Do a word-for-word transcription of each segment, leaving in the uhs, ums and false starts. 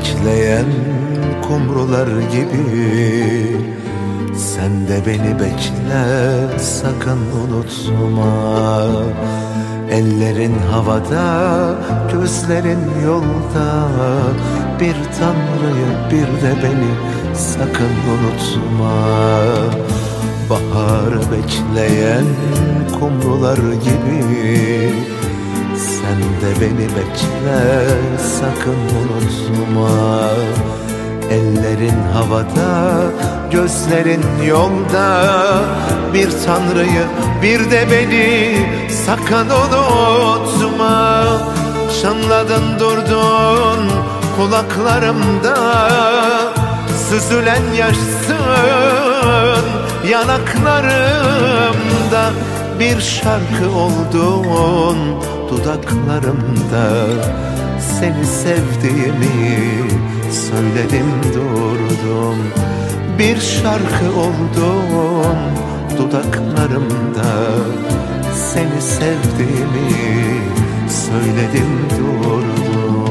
bekleyen kumrular gibi sen de beni bekle, sakın unutma. Ellerin havada, gözlerin yolda, bir Tanrı'yı bir de beni sakın unutma. Baharı bekleyen kumrular gibi sen de beni bekle, sakın unutma. Ellerin havada, gözlerin yolda, bir Tanrı'yı bir de beni sakın unutma. Çınladın durdun kulaklarımda, süzülen yaşsın yanaklarımda, bir şarkı oldun dudaklarımda. Seni sevdiğimi söyledim durdum, bir şarkı oldun dudaklarımda. Seni sevdiğimi söyledim durdum.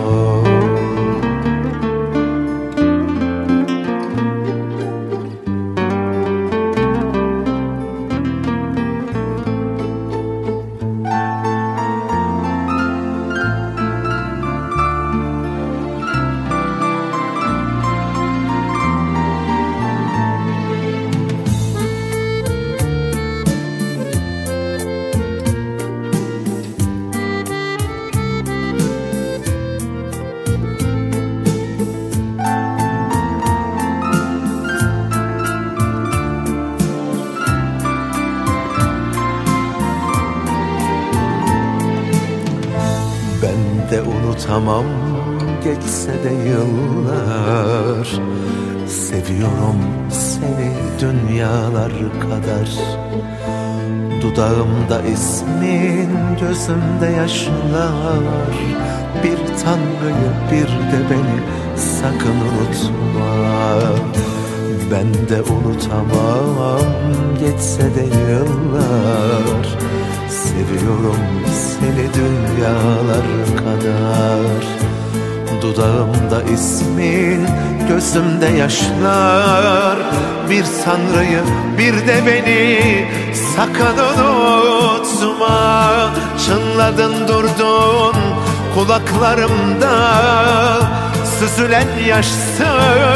Ben de unutamam, geçse de yıllar. Seviyorum seni dünyalar kadar. Dudağımda ismin, gözümde yaşlar. Bir Tanrı'yı bir de beni sakın unutma. Ben de unutamam, geçse de yıllar. Seviyorum seni dünyalar kadar. Dudağımda ismin, gözümde yaşlar. Bir Tanrı'yı bir de beni sakın unutma. Çınladın durdun kulaklarımda, süzülen yaşsın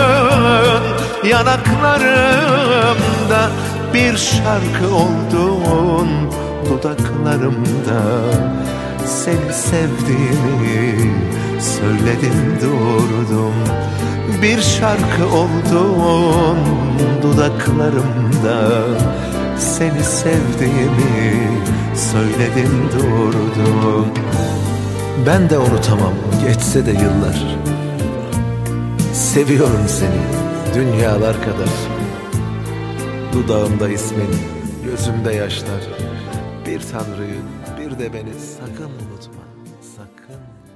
yanaklarımda, bir şarkı oldun dudaklarımda. Seni sevdiğimi söyledim durdum, bir şarkı oldun dudaklarımda. Seni sevdiğimi söyledim durdum. Ben de unutamam, geçse de yıllar. Seviyorum seni dünyalar kadar. Dudağımda ismin, gözümde yaşlar. Bir Tanrı'yı bir de beni sakın unutma, sakın.